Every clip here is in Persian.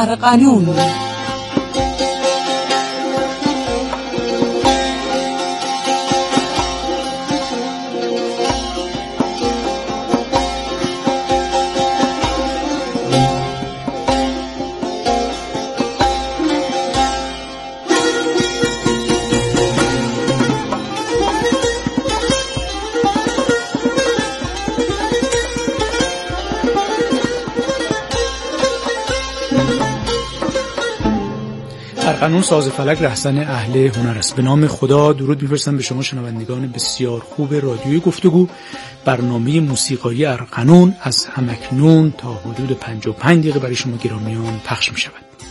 ارغنون. ارغنون ساز فلک رهزن اهل هنر است. به نام خدا درود می‌فرستم به شما شنوندگان بسیار خوب رادیوی گفتگو. برنامه موسیقایی ارغنون از همکنون تا حدود 55 دقیقه برای شما گرامیان پخش می‌شود.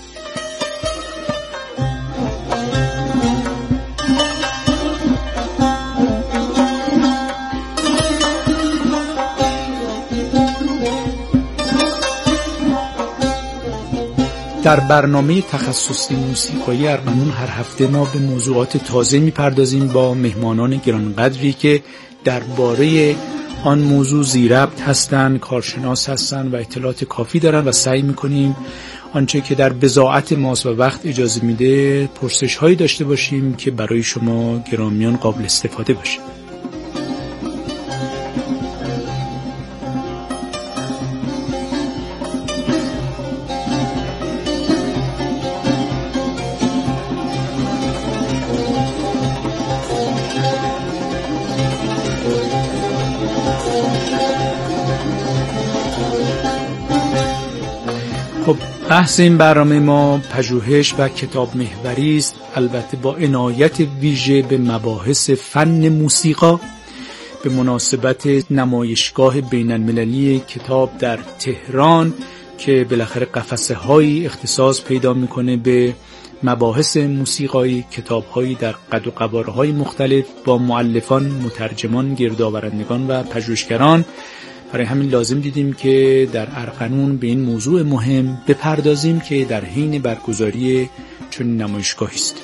در برنامه تخصصی موسیقایی ارغنون هر هفته ما به موضوعات تازه میپردازیم با مهمانان گرانقدری که درباره آن موضوع زیربط هستند، کارشناس هستند و اطلاعات کافی دارند و سعی میکنیم آنچه که در بضاعت ماست و وقت اجازه میده پرسش هایی داشته باشیم که برای شما گرامیان قابل استفاده باشه. خب بحث این برنامه ما پژوهش و کتاب محوری است، البته با عنایت ویژه به مباحث فن موسیقی. به مناسبت نمایشگاه بین المللی کتاب در تهران که بالاخره قفسه هایی اختصاص پیدا میکنه به مباحث موسیقایی، کتاب هایی در قد و قواره های مختلف با مؤلفان، مترجمان، گردآورندگان و پژوهشگران. برای همین لازم دیدیم که در ارغنون به این موضوع مهم بپردازیم که در حین برگزاری چنین نمایشگاهی است.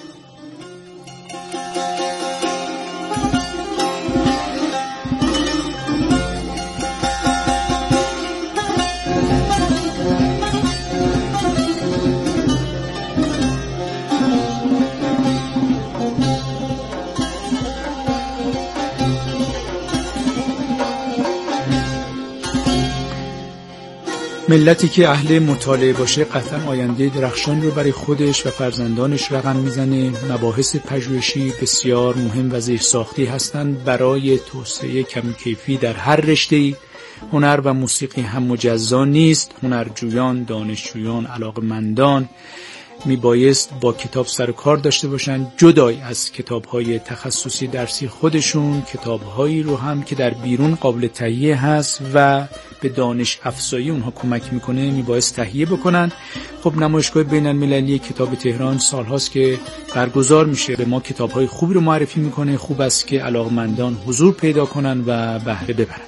ملتی که اهل مطالعه باشه قطعا آینده درخشانی رو برای خودش و فرزندانش رقم میزنه. مباحث پژوهشی بسیار مهم و زیرساختی هستند برای توسعه کم کیفی در هر رشته‌ای. هنر و موسیقی هم مجزا نیست. هنرجویان، دانشجویان، علاقمندان میبایست با کتاب سر و کار داشته باشن، جدای از کتاب‌های تخصصی درسی خودشون، کتاب‌هایی رو هم که در بیرون قابل تهیه هست و به دانش افزایی اونها کمک میکنه میبایست تهیه بکنن. خب نمایشگاه بین المللی کتاب تهران سالهاست که برگزار میشه، به ما کتاب‌های خوبی رو معرفی میکنه. خوب است که علاقمندان حضور پیدا کنن و بهره ببرن.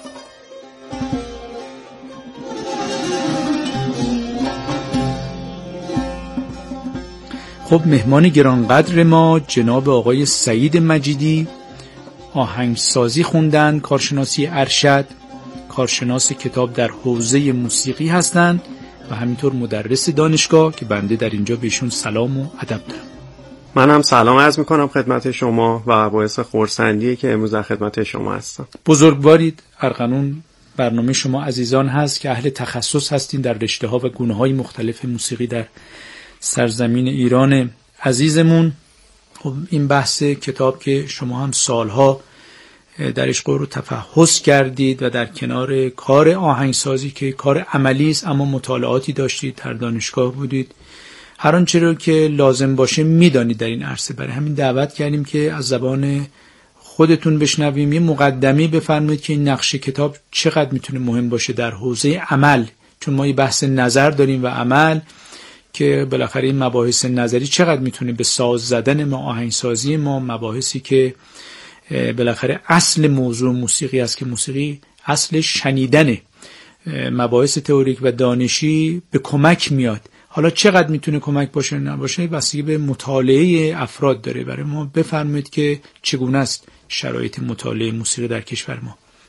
خب مهمان گرانقدر ما جناب آقای سعید مجیدی، آهنگسازی خوندن، کارشناسی ارشد، کارشناس کتاب در حوزه موسیقی هستند و همینطور مدرس دانشگاه که بنده در اینجا بهشون سلام و ادب دارم. من هم سلام عرض میکنم خدمت شما و باعث خرسندیه که امروز در خدمت شما هستم. بزرگوارید. ارغنون برنامه شما عزیزان هست که اهل تخصص هستین در رشته ها و گونه های مختلف موسیقی در سرزمین ایران عزیزمون. خب این بحث کتاب که شما هم سالها درش رو تفحص کردید و در کنار کار آهنگسازی که کار عملی است اما مطالعاتی داشتید، در دانشگاه بودید، هر آنچه رو که لازم باشه میدانید در این عرصه. برای همین دعوت کردیم که از زبان خودتون بشنویم، یه مقدمه بفرمایید که این نقش کتاب چقدر میتونه مهم باشه در حوزه عمل، چون ما یه بحث نظر داریم و عمل که بالاخره این مباحث نظری چقدر میتونه به ساز زدن ما، آهنگسازی ما، مباحثی که بالاخره اصل موضوع موسیقی است که موسیقی اصل شنیدنه، مباحث تئوریک و دانشی به کمک میاد. حالا چقدر میتونه کمک باشه نباشه بستگی به مطالعه افراد داره. برای ما بفرمایید که چگونه است شرایط مطالعه موسیقی در کشور ما.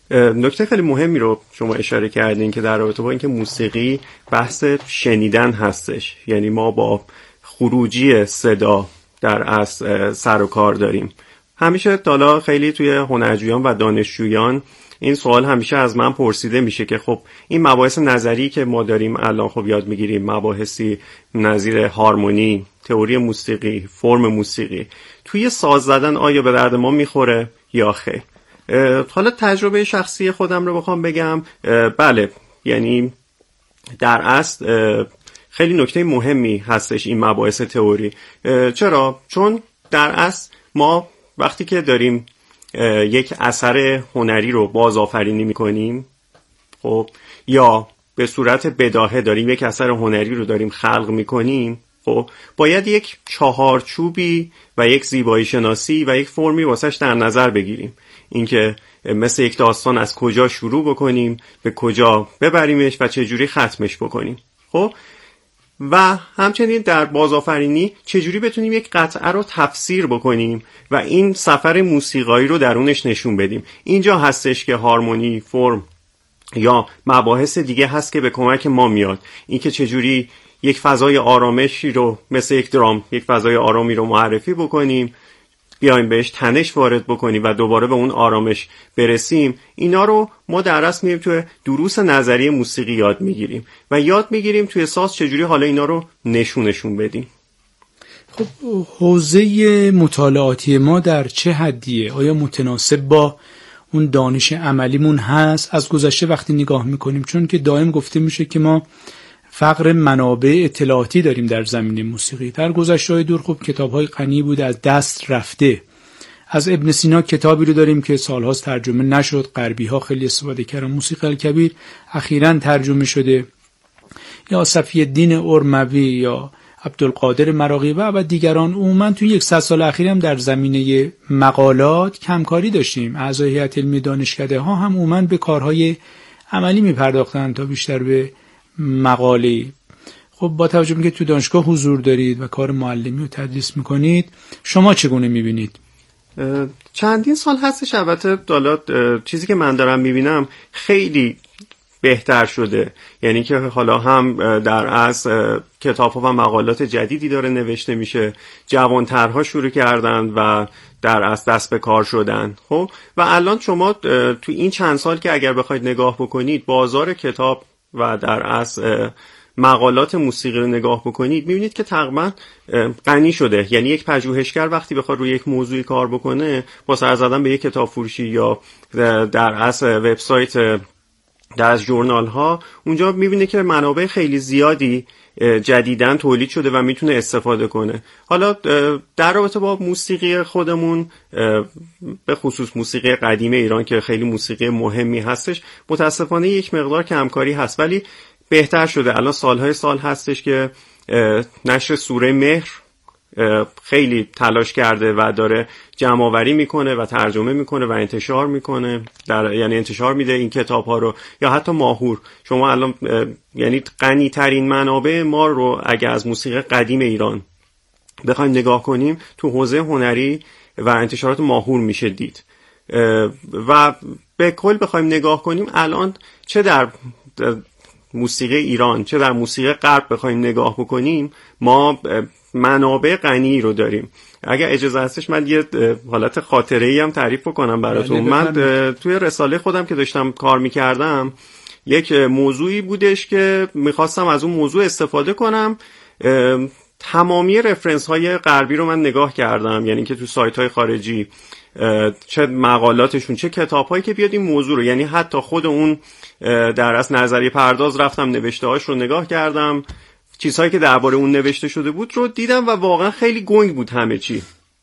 نکته خیلی مهمی رو شما اشاره کردین که در رابطه با اینکه موسیقی بحث شنیدن هستش، یعنی ما با خروجی صدا در اصل سر و کار داریم. همیشه حالا خیلی توی هنرجویان و دانشجویان این سوال همیشه از من پرسیده میشه که خب این مباحث نظری که ما داریم الان خب یاد میگیریم، مباحثی نظیر هارمونی، تئوری موسیقی، فرم موسیقی، توی ساز زدن آیا به درد ما میخوره یا خیر؟ حالا تجربه شخصی خودم رو بخوام بگم، بله، یعنی در اصل خیلی نکته مهمی هستش این مباحث تئوری. چرا؟ چون در اصل ما وقتی که داریم یک اثر هنری رو بازآفرینی میکنیم، خب، یا به صورت بداهه داریم یک اثر هنری رو داریم خلق میکنیم، خب باید یک چهارچوبی و یک زیبایی شناسی و یک فرمی واسش در نظر بگیریم. اینکه مثل یک داستان از کجا شروع بکنیم، به کجا ببریمش و چجوری ختمش بکنیم. خب و همچنین در بازآفرینی چجوری بتونیم یک قطعه رو تفسیر بکنیم و این سفر موسیقایی رو درونش نشون بدیم. اینجا هستش که هارمونی، فرم یا مباحث دیگه هست که به کمک ما میاد. اینکه چجوری یک فضای آرامشی رو مثل یک درام، یک فضای آرامی رو معرفی بکنیم، بیایم بهش تنش وارد بکنیم و دوباره به اون آرامش برسیم. اینا رو ما در اصل میریم توی دروس نظری موسیقی یاد میگیریم و یاد میگیریم توی ساز چجوری حالا اینا رو نشون بدیم. خب حوزه مطالعاتی ما در چه حدیه؟ آیا متناسب با اون دانش عملیمون هست؟ از گذشته وقتی نگاه میکنیم، چون که دائم گفته میشه که ما فقر منابع اطلاعاتی داریم در زمینه موسیقی. در گذشته‌های دور خب کتاب‌های غنی بوده، از دست رفته. از ابن سینا کتابی رو داریم که سال‌هاست ترجمه نشد، غربی‌ها خیلی استفاده کردن. موسیقی الکبیر اخیراً ترجمه شده. یا صفی الدین ارموی یا عبدالقادر مراغی و دیگران. عموماً توی 100 سال اخیر هم در زمینه مقالات کمکاری داشتیم. اعضای هیئت علمی دانشکده‌ها هم عموماً به کارهای عملی می‌پرداختن تا بیشتر به مقاله. خب با توجه به اینکه تو دانشگاه حضور دارید و کار معلمی و تدریس میکنید، شما چگونه میبینید؟ چندین سال هستش البته حالا چیزی که من دارم میبینم خیلی بهتر شده. یعنی که حالا هم در از کتاب‌ها و مقالات جدیدی داره نوشته میشه، جوانترها شروع کردن و در از دست به کار شدن. خب و الان شما تو این چند سال که اگر بخواید نگاه بکنید بازار کتاب و در اصل مقالات موسیقی رو نگاه بکنید، میبینید که تقریبا غنی شده. یعنی یک پژوهشگر وقتی بخواد روی یک موضوعی کار بکنه، با سر زدن به یک کتاب فروشی یا در اصل وبسایت در از ژورنال ها، اونجا میبینه که منابع خیلی زیادی جدیداً تولید شده و میتونه استفاده کنه. حالا در رابطه با موسیقی خودمون، به خصوص موسیقی قدیم ایران که خیلی موسیقی مهمی هستش، متاسفانه یک مقدار کمکاری هست، ولی بهتر شده. الان سالهای سال هستش که نشر سوره مهر خیلی تلاش کرده و داره جمع‌آوری میکنه و ترجمه میکنه و انتشار میکنه، یعنی انتشار میده این کتاب ها رو. یا حتی ماهور، شما الان یعنی غنی ترین منابع ما رو اگه از موسیقی قدیم ایران بخوایم نگاه کنیم، تو حوزه هنری و انتشارات ماهور میشه دید. و به کل بخوایم نگاه کنیم الان چه در موسیقی ایران چه در موسیقی غرب بخوایم نگاه بکنیم، ما منابع غنی رو داریم. اگر اجازه هستش من یه حالت خاطره‌ای هم تعریف بکنم براتون. من توی رساله خودم که داشتم کار میکردم، یک موضوعی بودش که میخواستم از اون موضوع استفاده کنم. تمامی رفرنس های غربی رو من نگاه کردم، یعنی که تو سایت های خارجی چه مقالاتشون چه کتاب هایی که بیاد این موضوع رو، یعنی حتی خود اون در اصل نظریه پرداز رفتم نوشته هاش رو نگاه کردم، چیزهایی که درباره اون نوشته شده بود رو دیدم و واقعا خیلی گنگ بود همه چی.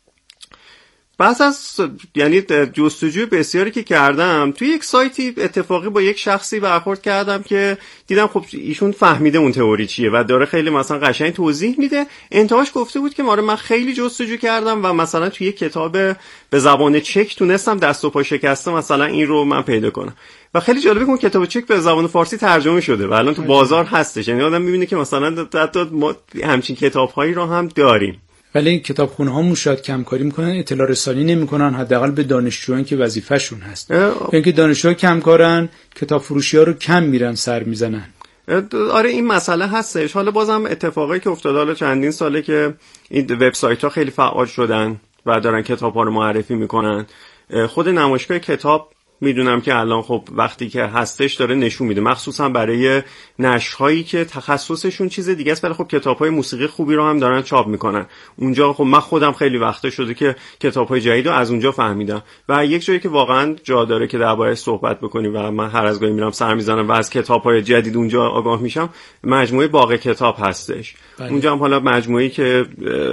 پس از یعنی جستجوی بسیاری که کردم، توی یک سایتی اتفاقی با یک شخصی برخورد کردم که دیدم خب ایشون فهمیده اون تئوری چیه و داره خیلی مثلا قشنگ توضیح میده. انتهاش گفته بود که من خیلی جستجو کردم و مثلا توی یک کتاب به زبان چک تونستم دست و پا شکسته مثلا این رو من پیدا کنم. و خیلی جالبه که اون کتاب چک به زبان فارسی ترجمه شده و الان تو بازار هستش. یعنی آدم میبینه که مثلا حتی ما همچین کتاب‌هایی رو هم داریم. ولی کتابخونه ها شاید کمکاری میکنن، اطلاع رسانی نمیکنن، حداقل به دانشجویان که وظیفه‌شون هست. اینکه دانشجوها کمکارن، کتاب فروشی‌ها رو کم میرن سر میزنن. آره این مسئله هستش. حالا بازم اتفاقی که افتاده، حالا چندین ساله که این وبسایت‌ها خیلی فعال شدن و دارن کتاب‌ها رو معرفی میکنن. خود نمایشگاه کتاب میدونم که الان خب وقتی که هستش داره نشون میده، مخصوصا برای نشرهایی که تخصصشون چیز دیگه است، ولی خب کتاب‌های موسیقی خوبی رو هم دارن چاپ میکنن. اونجا خب من خودم خیلی وقته شده که کتاب‌های جدید رو از اونجا فهمیدم و یک جایی که واقعا جا داره که درباره‌اش صحبت بکنیم و من هر از گاهی میرم سر میزنم و از کتاب‌های جدید اونجا آگاه میشم، مجموعه باغ کتاب هستش. اونجا هم حالا مجموعه‌ای که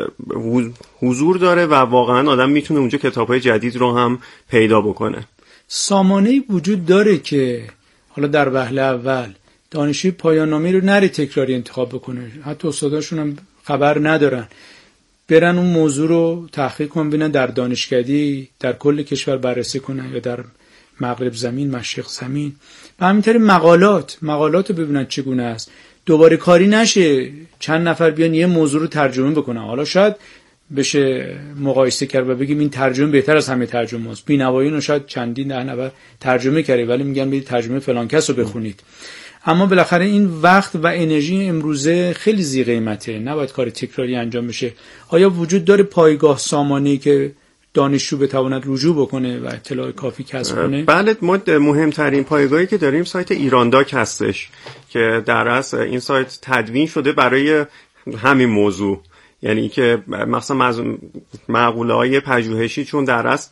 حضور داره و واقعا آدم میتونه اونجا کتاب‌های جدید رو هم پیدا بکنه. سامانه‌ای وجود داره که حالا در وهله اول دانشجوی پایان نامه رو نره تکراری انتخاب بکنه، حتی استاداشون هم خبر ندارن، برن اون موضوع رو تحقیق کنن، ببینن در دانشکدی در کل کشور بررسی کنن یا در مغرب زمین، مشرق زمین، و همینطور مقالات رو ببینن چگونه است. دوباره کاری نشه چند نفر بیان یه موضوع رو ترجمه بکنن. حالا شاید بشه مقایسه کرد و بگیم این ترجمه بهتر از همه ترجمه است. بی‌نوایی‌ها رو شاید چندین ده نفر ترجمه کرده ولی میگن برید ترجمه فلان کس رو بخونید. اما بالاخره این وقت و انرژی امروزه خیلی ذی قیمته، نباید کار تکراری انجام بشه. آیا وجود داره پایگاه سامانه‌ای که دانشجو بتواند رجوع بکنه و اطلاع کافی کسب کنه؟ بله، ما مهمترین پایگاهی که داریم سایت ایرانداک هستش که در اصل این سایت تدوین شده برای همین موضوع، یعنی که مثلا مقوله‌های پژوهشی، چون در اصل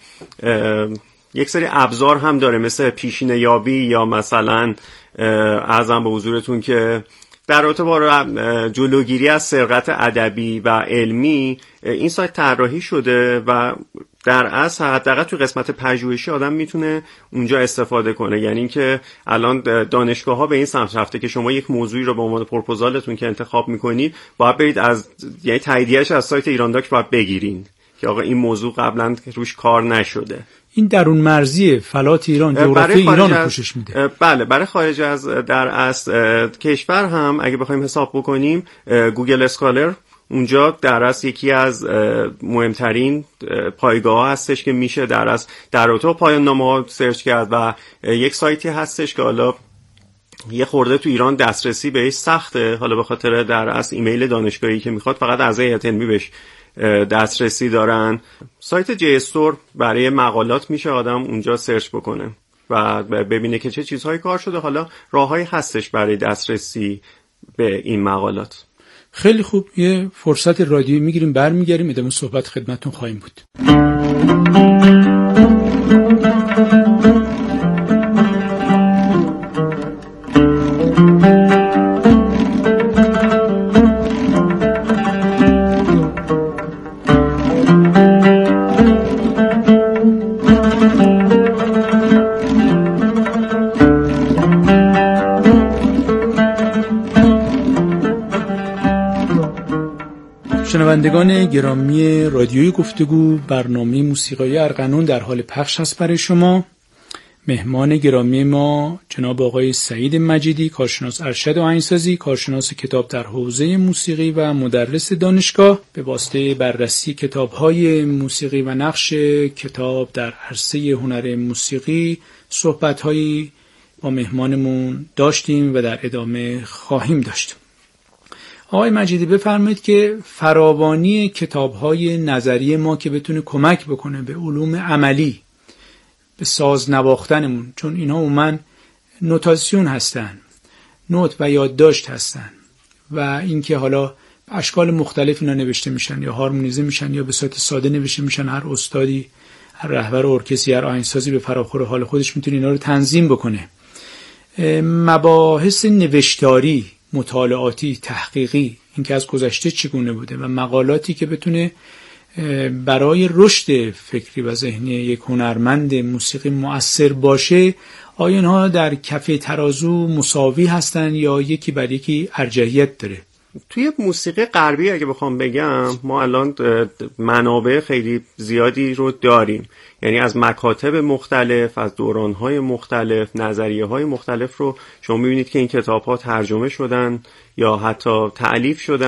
یک سری ابزار هم داره مثل پیشینه یابی یا مثلا عرضم به حضورتون که در رابطه با جلوگیری از سرقت ادبی و علمی این سایت طراحی شده و در اصل حداقل تو قسمت پژوهشی آدم میتونه اونجا استفاده کنه. یعنی اینکه الان دانشگاه‌ها به این سمت رفته که شما یک موضوعی رو به عنوان پروپوزالتون که انتخاب میکنید باید برید از یعنی تاییدیه‌اش از سایت ایرانداک باید بگیرین که آقا این موضوع قبلا روش کار نشده. این درون مرزی فلات ایران، جغرافی ایران رو پوشش میده. بله، برای خارج از در اصل کشور هم اگه بخوایم حساب بکنیم گوگل اسکالر اونجا در اصل یکی از مهمترین پایگاه هستش که میشه در اصل در رابطه با پایان نامه‌ها سرچ کرد و یک سایتی هستش که حالا یه خورده تو ایران دسترسی بهش سخته، حالا به خاطر در اصل ایمیل دانشگاهی که میخواد فقط اعضای هیئت علمی بهش دسترسی دارن. سایت جی استور برای مقالات میشه آدم اونجا سرچ بکنه و ببینه که چه چیزهایی کار شده، حالا راههایی هستش برای دسترسی به این مقالات. خیلی خوب، یه فرصت رادیویی میگیریم برمیگردیم ادامه صحبت خدمتتون خواهیم بود. شنوندگان گرامی رادیوی گفتگو، برنامه موسیقای ارغنون در حال پخش است برای شما. مهمان گرامی ما جناب آقای سعید مجیدی، کارشناس ارشد آهنگسازی، کارشناس کتاب در حوزه موسیقی و مدرس دانشگاه، به واسطه بررسی کتاب‌های موسیقی و نقش کتاب در عرصه هنر موسیقی صحبت‌هایی با مهمانمون داشتیم و در ادامه خواهیم داشت. آقای مجیدی بفرمایید که فراوانی کتاب‌های نظری ما که بتونه کمک بکنه به علوم عملی، به ساز نواختنمون، چون اینا عموماً نوتاسیون هستن، نوت و یادداشت هستن و اینکه حالا اشکال مختلف اینا نوشته میشن یا هارمونیزه میشن یا به صورت ساده نوشته میشن، هر استادی، هر رهبر ارکستری، هر آهنگسازی به فراخور حال خودش میتونه اینا رو تنظیم بکنه. مباحث نوشتاری، مطالعاتی، تحقیقی، اینکه از گذشته چگونه بوده و مقالاتی که بتونه برای رشد فکری و ذهنی یک هنرمند موسیقی مؤثر باشه، آیا اینها در کفه ترازو مساوی هستن یا یکی بر یکی ارجحیت داره؟ توی موسیقی غربی اگه بخوام بگم ما الان منابع خیلی زیادی رو داریم، یعنی از مکاتب مختلف، از دوران‌های مختلف، نظریه‌های مختلف رو شما می‌بینید که این کتاب‌ها ترجمه شدن یا حتی تألیف شدن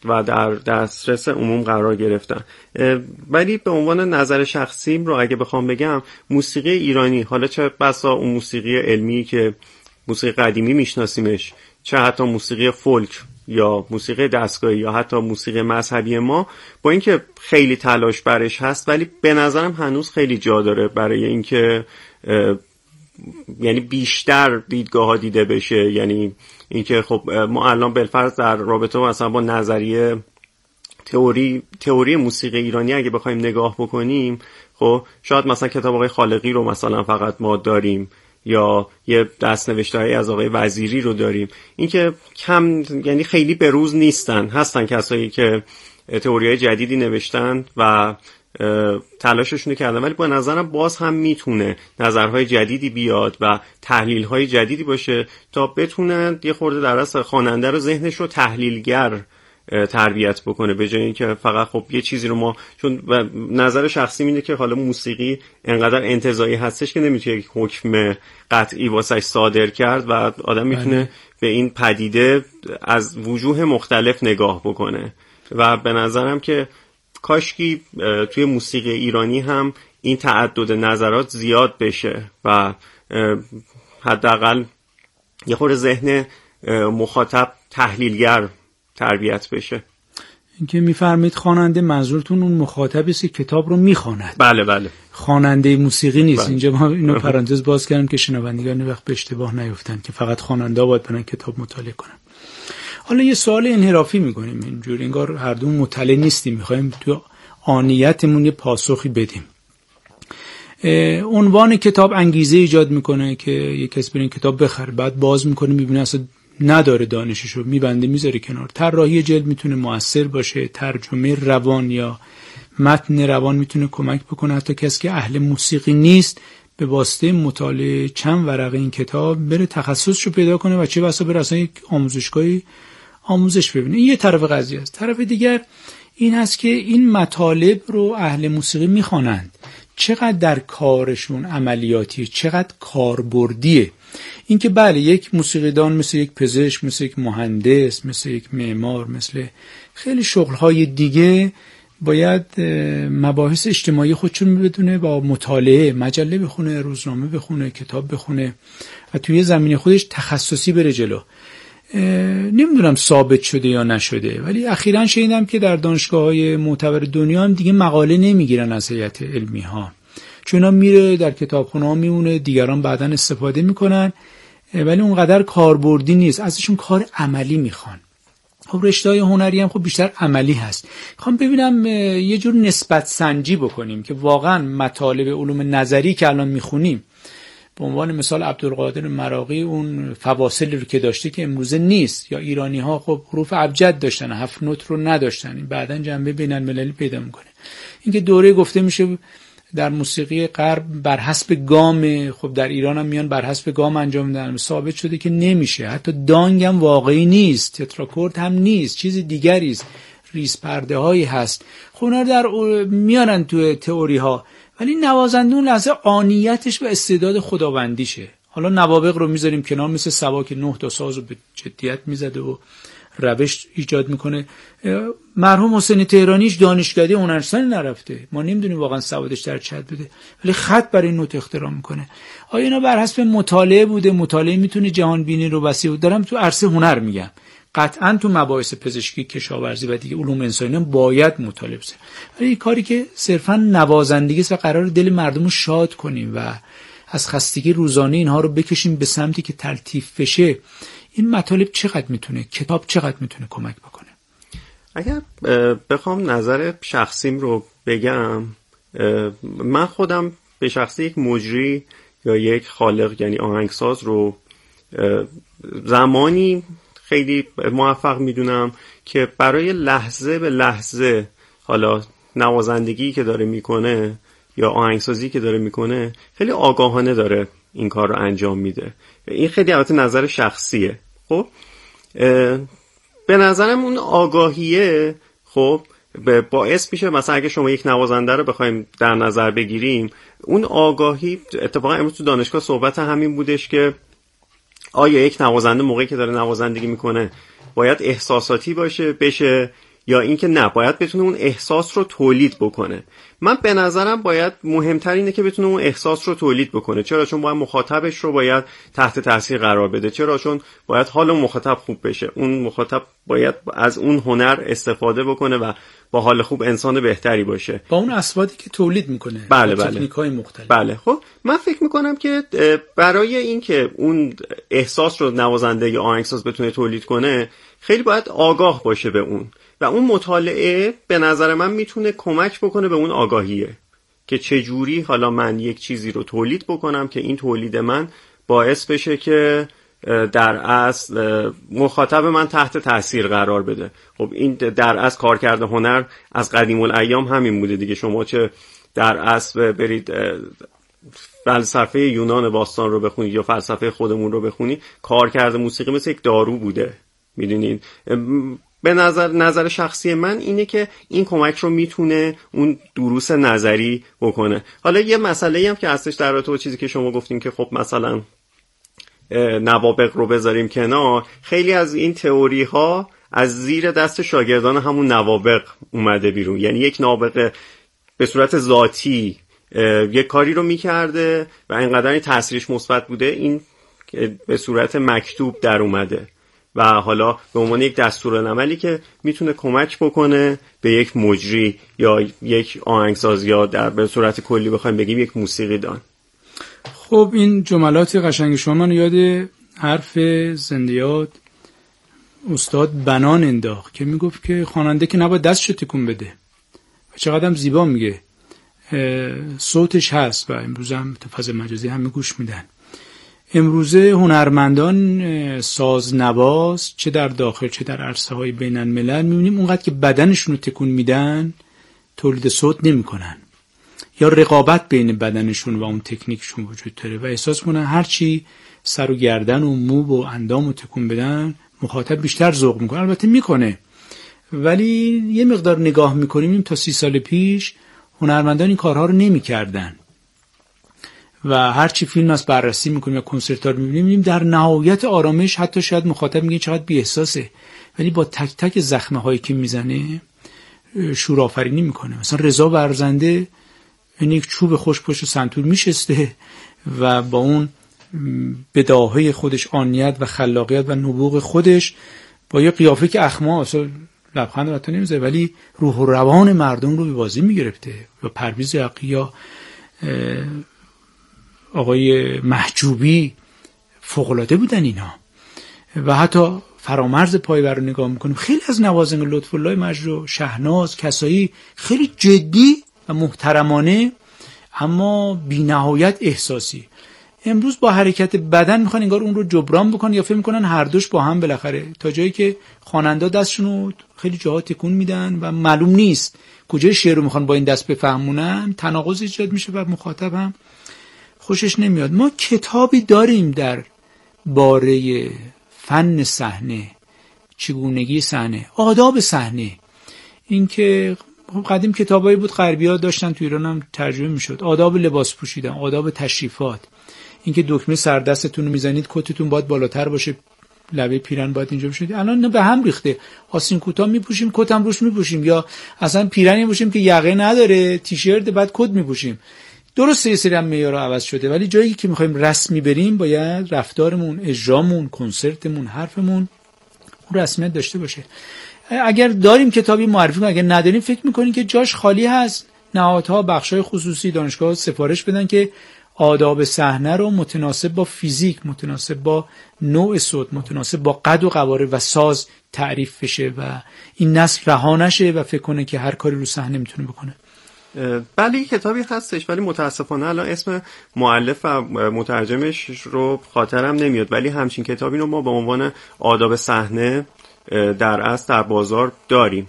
و در دسترس عموم قرار گرفتن. ولی به عنوان نظر شخصیم رو اگه بخوام بگم، موسیقی ایرانی، حالا چه بسا اون موسیقی علمی که موسیقی قدیمی میشناسیمش، چه حتی موسیقی فولک یا موسیقی دستگاهی یا حتی موسیقی مذهبی ما، با اینکه خیلی تلاش برش هست ولی به نظرم هنوز خیلی جا داره برای اینکه یعنی بیشتر دیدگاه‌ها دیده بشه. یعنی اینکه خب ما الان بالفرض در رابطه مثلا با نظریه تئوری موسیقی ایرانی اگه بخوایم نگاه بکنیم، خب شاید مثلا کتاب آقای خالقی رو مثلا فقط ما داریم یا یه دست‌نوشته‌ای از آقای وزیری رو داریم. اینکه کم، یعنی خیلی به روز نیستن، هستن کسایی که تئوری‌های جدیدی نوشتن و تلاششون کردن، ولی با نظرم باز هم میتونه نظرهای جدیدی بیاد و تحلیل‌های جدیدی باشه تا بتونه یه خورده در اصل خواننده رو، ذهنش رو تحلیلگر تربیت بکنه، به جای اینکه فقط خب یه چیزی رو ما، چون نظر شخصی اینه که حالا موسیقی انقدر انتزاعی هستش که نمیتونه یک حکم قطعی واسش صادر کرد و آدم میتونه به این پدیده از وجوه مختلف نگاه بکنه. و به نظرم که کاشکی توی موسیقی ایرانی هم این تعدد نظرات زیاد بشه و حداقل یه خورده ذهن مخاطب تحلیلگر تربیت بشه. اینکه میفرمید خواننده، منظورتون اون مخاطبی است که کتاب رو میخواند؟ بله بله، خواننده موسیقی نیست. بله. اینجا ما اینو پرانتز باز کردیم که شنوندگان وقت به اشتباه نیفتن که فقط خواننده باید برن کتاب مطالعه کنن. حالا یه سوال انحرافی میکنیم، اینجوری انگار هر دو مطلع نیستیم، میخوایم تو آنیتمون یه پاسخی بدیم. عنوان کتاب انگیزه ایجاد میکنه که یه کسی برین کتاب بخره، بعد باز میکنه میبینه اصلا نداره دانششو، میبنده میذاره کنار. طراحی جلد میتونه مؤثر باشه، ترجمه روان یا متن روان میتونه کمک بکنه. حتی کسی که اهل موسیقی نیست به واسطه مطالعه چند ورقه این کتاب بره تخصصشو پیدا کنه و چه بسا بره اصلا یک آموزشگاهی آموزش ببینه. این یه طرف قضیه است. طرف دیگر این هست که این مطالب رو اهل موسیقی میخوانند، چقدر در کارشون عملیاتی، چقدر کاربردیه. این که بله یک موسیقیدان مثل یک پزشک، مثل یک مهندس، مثل یک معمار، مثل خیلی شغل‌های دیگه باید مباحث اجتماعی خودشون بدونه، با مطالعه مجله بخونه، روزنامه بخونه، کتاب بخونه و توی زمینه خودش تخصصی بره جلو. نمیدونم ثابت شده یا نشده، ولی اخیراً شنیدم که در دانشگاه‌های معتبر دنیا هم دیگه مقاله نمیگیرن از هیئت علمی ها، چون میره در کتابخونه‌ها میمونه، دیگران بعداً استفاده میکنن، ولی اونقدر کاربردی نیست، ازشون کار عملی میخوان. خب رشته‌های هنری هم خب بیشتر عملی هست. میخوام ببینم یه جور نسبت سنجی بکنیم که واقعاً مطالب علوم نظری که الان میخونیم، به عنوان مثال عبدالقادر مراغی اون فواصل رو که داشته که امروزه نیست، یا ایرانی ها خب حروف ابجد داشتن، 7 نوت رو نداشتن، بعداً جنبه بین المللی پیدا میکنه. اینکه دوره گفته میشه در موسیقی غرب بر حسب گام، خب در ایران هم میان بر حسب گام انجام میدن، ثابت شده که نمیشه. حتی دانگ هم واقعی نیست، تتراکورد هم نیست، چیز دیگری است، ریز پرده هایی هست. خب اونا در میانن تو تئوری ها، ولی نوازنده اون لحظه آنیتش و استعداد خداوندیشه. حالا نوابغ رو میذاریم کنار، مثل سبا که 9 تا ساز رو به جدیت میزده و روش ایجاد میکنه. مرحوم حسین تهرانیش دانشکده هنرستان نرفته، ما نمیدونیم واقعا سوادش در چه حد بوده، ولی خط برای نوت اختراع میکنه. آیا اینا بر حسب مطالعه بوده؟ مطالعه میتونه جهان بینی رو وسیع. دارم تو عرصه هنر میگم، قطعا تو مباحث پزشکی، کشاورزی و دیگه علوم انسانی هم باید مطالعه بشه، ولی این کاری که صرفا نوازندگی است و قرار دل مردم رو شاد کنیم و از خستگی روزانه اینها رو بکشیم به سمتی که تلطیف بشه، این مطالب چقدر میتونه، کتاب چقدر میتونه کمک بکنه؟ اگر بخوام نظر شخصیم رو بگم، من خودم به شخصی یک مجری یا یک خالق یعنی آهنگساز رو زمانی خیلی موفق میدونم که برای لحظه به لحظه، حالا نوازندگی که داره میکنه یا آهنگسازی که داره میکنه، خیلی آگاهانه داره این کار رو انجام میده. این خیلی البته نظر شخصیه. خب به نظرم اون آگاهیه خب باعث میشه، مثلا اگه شما یک نوازنده رو بخوایم در نظر بگیریم، اون آگاهی، اتفاقا امروز تو دانشگاه صحبت همین بودش که آیا یک نوازنده موقعی که داره نوازندگی میکنه باید احساساتی باشه، بشه، یا اینکه نه باید بتونه اون احساس رو تولید بکنه؟ من به نظرم باید مهمتر اینه که بتونه اون احساس رو تولید بکنه. چرا؟ چون باید مخاطبش رو باید تحت تاثیر قرار بده. چرا؟ چون باید حال اون مخاطب خوب بشه. اون مخاطب باید از اون هنر استفاده بکنه و با حال خوب انسان بهتری باشه با اون اسوادی که تولید میکنه. بله با بله. تکنیک‌های مختلف. بله. خب من فکر میکنم که برای این که اون احساس رو نوازنده یا آهنگساز بتونه تولید کنه خیلی باید آگاه باشه به اون و اون مطالعه به نظر من میتونه کمک بکنه به اون آگاهیه که چجوری حالا من یک چیزی رو تولید بکنم که این تولید من باعث بشه که در اصل مخاطب من تحت تاثیر قرار بده. خب این در اصل کارکرد هنر از قدیم الایام همین بوده دیگه. شما چه در اصل برید فلسفه یونان باستان رو بخونید یا فلسفه خودمون رو بخونید، کارکرد موسیقی مثل یک دارو بوده. میدونید به نظر شخصی من اینه که این کمک رو میتونه اون دروس نظری بکنه. حالا یه مسئله هم که هستش در رابطه با چیزی که شما گفتین که خب مثلا نوابغ رو بذاریم کنار، خیلی از این تئوری ها از زیر دست شاگردان همون نوابغ اومده بیرون. یعنی یک نابغه به صورت ذاتی یک کاری رو میکرده و اینقدر تاثیرش مثبت بوده، این به صورت مکتوب در اومده و حالا به عنوان یک دستورالعملی که میتونه کمک بکنه به یک مجری یا یک آهنگساز یا در به صورت کلی بخوایم بگیم یک موسیقیدان. خب این جملات قشنگ شما من یاد حرف زندیات استاد بنان انداخت که میگفت که خواننده که نباید دستشو تکون بده و چقدر هم زیبا میگه، صوتش هست و امروز هم تو فضای مجازی همه گوش میدن. امروزه هنرمندان سازنواز چه در داخل چه در عرصه های بین الملل میبینیم اونقدر که بدنشون رو تکون میدن تولید صوت نمی کنن یا رقابت بین بدنشون و اون تکنیکشون وجود داره و احساس کنن هرچی سر و گردن و مو و اندام رو تکون بدن مخاطب بیشتر ذوق میکنه. البته میکنه، ولی یه مقدار نگاه میکنیم تا 30 سال پیش هنرمندان این کارها رو نمیکردن و هرچی فیلم از بررسی میکنیم یا کنسرت ها رو میبینیم در نهایت آرامش حتی شاید مخاطب میگه چقدر بی احساسه، ولی با تک تک زخمه هایی که میزنه شورآفرینی میکنه. مثلا رضا برزنده این یک چوب خوش پشت سنتور میشسته و با اون بداهه خودش، آنیت و خلاقیت و نبوغ خودش با یه قیافه که اخما اصلا لبخند رو حتی نمیزه ولی روح و روان مردم رو به بازی میگرفته. یا پرویز یقی یا آقای محجوبی فوق‌العاده بودن اینا. و حتی فرامرز پایور رو نگاه میکنیم خیلی از نوازنده لطف الله مجروح، شهناز، کسایی خیلی جدی و محترمانه اما بی نهایت احساسی. امروز با حرکت بدن میخوان انگار اون رو جبران بکنن یا فکر میکنن هر دوش با هم بالاخره، تا جایی که خواننده دستشون رو خیلی جاها تکون میدن و معلوم نیست کجای شعر رو میخوان با این دست بفهمونن، تناقض ایجاد میشه و مخاطب هم خوشش نمیاد. ما کتابی داریم در باره فن صحنه، چگونگی صحنه، آداب صحنه. این که قدیم کتابایی بود غربی‌ها داشتن، تو ایران هم ترجمه میشد. آداب لباس پوشیدن، آداب تشریفات، اینکه دکمه سردستتون رو میزنید کتتون باید بالاتر باشه، لبه پیرن باید اینجا بشه. الان به هم ریخته، آستین کوتاه میپوشیم کت هم روش میپوشیم، یا اصلا پیرنی میپوشیم که یقه نداره، تیشرت بعد کت میپوشیم. درسته یه سری هم معیارها عوض شده، ولی جایی که میخوایم رسمی بریم باید رفتارمون، اجرامون، کنسرتمون، حرفمون اون رسمیت داشته باشه. اگر داریم کتابی معرفی کنیم، اگر نداریم فکر میکنیم که جاش خالی هست، نهادها، بخشای خصوصی، دانشگاه سفارش بدن که آداب صحنه رو متناسب با فیزیک، متناسب با نوع صوت، متناسب با قد و قواره و ساز تعریف بشه و این نسل رها نشه و فکر کنه که هر کاری رو صحنه میتونه بکنه. بله کتابی هستش ولی متاسفانه الان اسم مؤلف و مترجمش رو خاطرم نمیاد، ولی همچین کتابی رو ما به عنوان آداب صحنه در اصل در بازار داریم.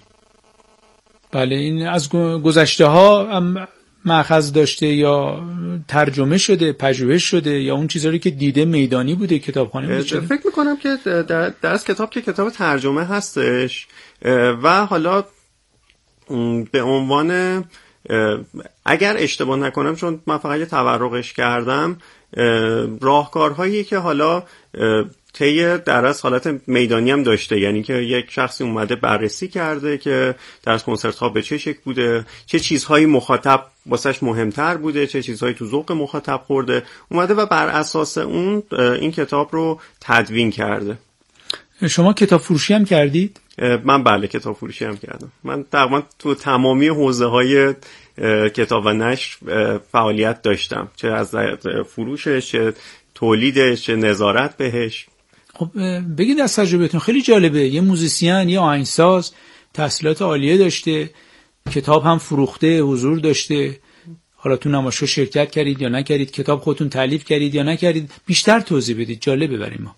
بله این از گذشته ها مأخذ داشته یا ترجمه شده، پژوهش شده، یا اون چیزایی که دیده میدانی بوده کتابخانه بوده. فکر میکنم که در از کتاب که کتاب ترجمه هستش و حالا به عنوان اگر اشتباه نکنم، چون من فقط یه تورقش کردم، راهکارهایی که حالا طی درس حالت میدانی هم داشته، یعنی که یک شخصی اومده بررسی کرده که درس کنسرت ها به چه شکل بوده، چه چیزهایی مخاطب واسش مهمتر بوده، چه چیزهایی تو ذوق مخاطب خورده، اومده و بر اساس اون این کتاب رو تدوین کرده. شما کتاب فروشی هم کردید؟ من بله کتاب فروشی هم کردم. من تقریبا تو تمامی حوزه‌های کتاب و نشر فعالیت داشتم، چه از فروشش، چه تولیدش، چه نظارت بهش. خب بگید از تجربهتون. خیلی جالبه، یه موزیسین، یه آهنگساز تحصیلات عالیه داشته، کتاب هم فروخته، حضور داشته، حالا تو نمایشگاه شرکت کردید یا نکردید، کتاب خودتون تالیف کردید یا نکردید، بیشتر توضیح بدید، جالبه برای ما.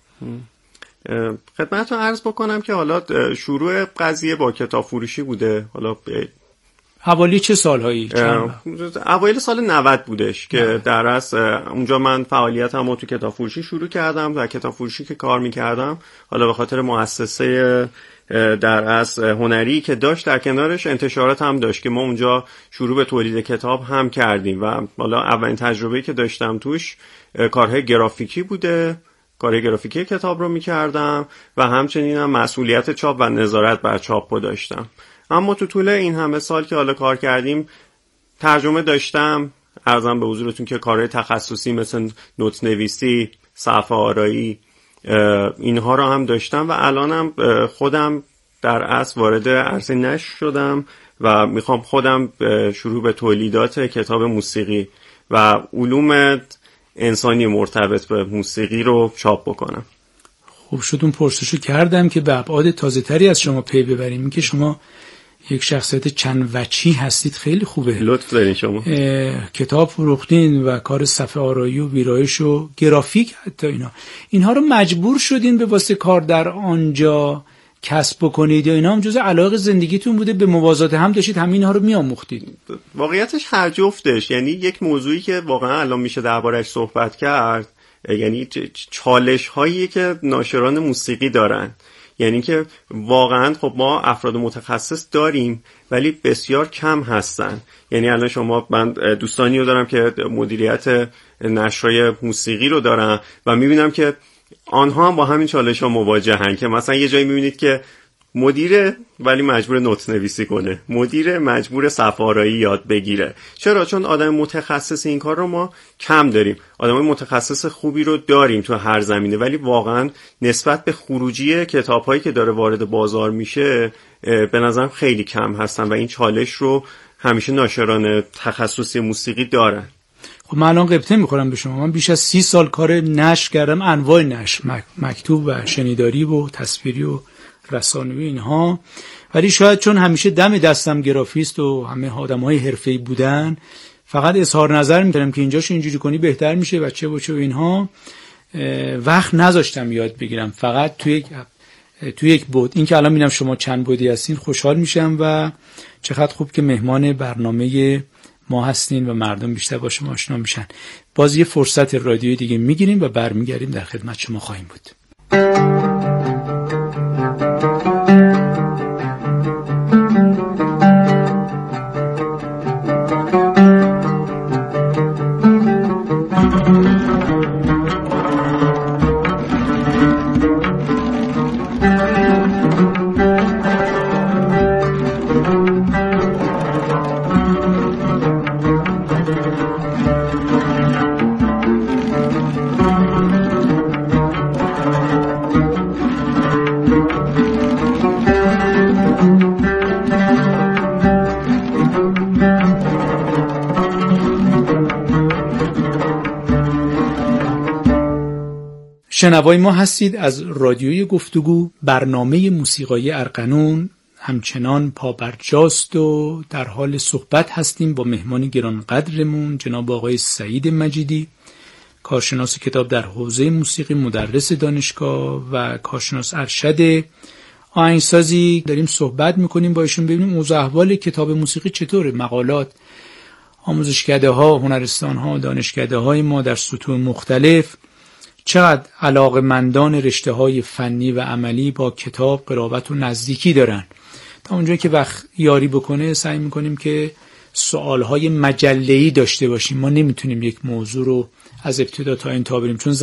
خدمتتون عرض بکنم که حالا شروع قضیه با کتاب فروشی بوده. حالا حوالی چه سالهایی؟ اوایل سال 90 بودش که در اصل اونجا من فعالیتم رو تو کتاب فروشی شروع کردم. در کتاب فروشی که کار میکردم، حالا به خاطر مؤسسه در اصل هنری که داشت، در کنارش انتشارات هم داشت که ما اونجا شروع به تولید کتاب هم کردیم و حالا اولین تجربه‌ای که داشتم توش کارهای گرافیکی بوده. کارهای گرافیکی کتاب رو میکردم و همچنین هم مسئولیت چاپ و نظارت بر چاپ رو داشتم. اما تو طول این همه سال که حالا کار کردیم ترجمه داشتم. عرضم به حضورتون که کارهای تخصصی مثل نوت نویسی، صفحه آرایی، اینها رو هم داشتم و الانم خودم در اصل وارد عرصه نشر شدم و میخوام خودم شروع به تولیدات کتاب موسیقی و علوم انسانی مرتبط به موسیقی رو چاپ بکنم. خوب شد اون پرسشو کردم که به ابعاد تازه‌تری از شما پی ببریم. این که شما یک شخصیت چند وجهی هستید خیلی خوبه. لطف دارین شما. کتاب فروختین و کار صفحه آرایی و ویرایش و گرافیک، حتی اینها رو مجبور شدین به واسه کار در آنجا کسب بکنید یا اینا هم جزء علاقه زندگیتون بوده، به موازات هم داشتید همین ها رو میآموختید؟ واقعیتش هر جفتش. یعنی یک موضوعی که واقعا الان میشه دربارش صحبت کرد، یعنی چالش هایی که ناشران موسیقی دارن. یعنی که واقعا خب ما افراد متخصص داریم ولی بسیار کم هستن. یعنی الان من دوستانی رو دارم که مدیریت نشرهای موسیقی رو دارن و میبینم که آنها هم با همین چالش ها مواجهن که مثلا یه جایی میبینید که مدیره ولی مجبور نوت نویسی کنه، مدیره مجبور صفحه آرایی یاد بگیره. چرا؟ چون آدم متخصص این کار رو ما کم داریم. آدمای متخصص خوبی رو داریم تو هر زمینه ولی واقعا نسبت به خروجی کتاب‌هایی که داره وارد بازار میشه به نظرم خیلی کم هستن و این چالش رو همیشه ناشران تخصصی موسیقی دارن. خب من الان قبطه میخورم به شما. من بیش از 30 سال کار نشر کردم، انواع نشر، مکتوب و شنیداری و تصویری و رسانه‌ای اینها، ولی شاید چون همیشه دم دستم گرافیست و همه آدم‌های حرفه‌ای بودن فقط اظهار نظر می‌کردم که اینجاشو اینجوری کنی بهتر میشه و چه و اینها، وقت نذاشتم یاد بگیرم. فقط تو یک بود. این که الان می‌بینم شما چند بودی هستین خوشحال میشم و چقدر خوب که مهمان برنامه ما هستین و مردم بیشتر با شما آشنا میشن. باز یه فرصت رادیویی دیگه میگیریم و برمیگردیم در خدمت شما خواهیم بود. شنوای ما هستید از رادیوی گفتگو. برنامه موسیقایی ارغنون همچنان پابرجاست و در حال صحبت هستیم با مهمان گرانقدرمون جناب آقای سعید مجیدی، کارشناس کتاب در حوزه موسیقی، مدرس دانشگاه و کارشناس ارشد آهنگسازی. داریم صحبت میکنیم با ایشون ببینیم اوضاع احوال کتاب موسیقی چطوره. مقالات، آموزشکده ها، هنرستان ها، دانشکده های ما در سطوح مختلف چقدر علاقه‌مندان رشته‌های فنی و عملی با کتاب قرابت و نزدیکی دارن. تا اونجایی که وقت یاری بکنه سعی می‌کنیم که سوال‌های مجله‌ای داشته باشیم. ما نمیتونیم یک موضوع رو از ابتدا تا انتها بریم چون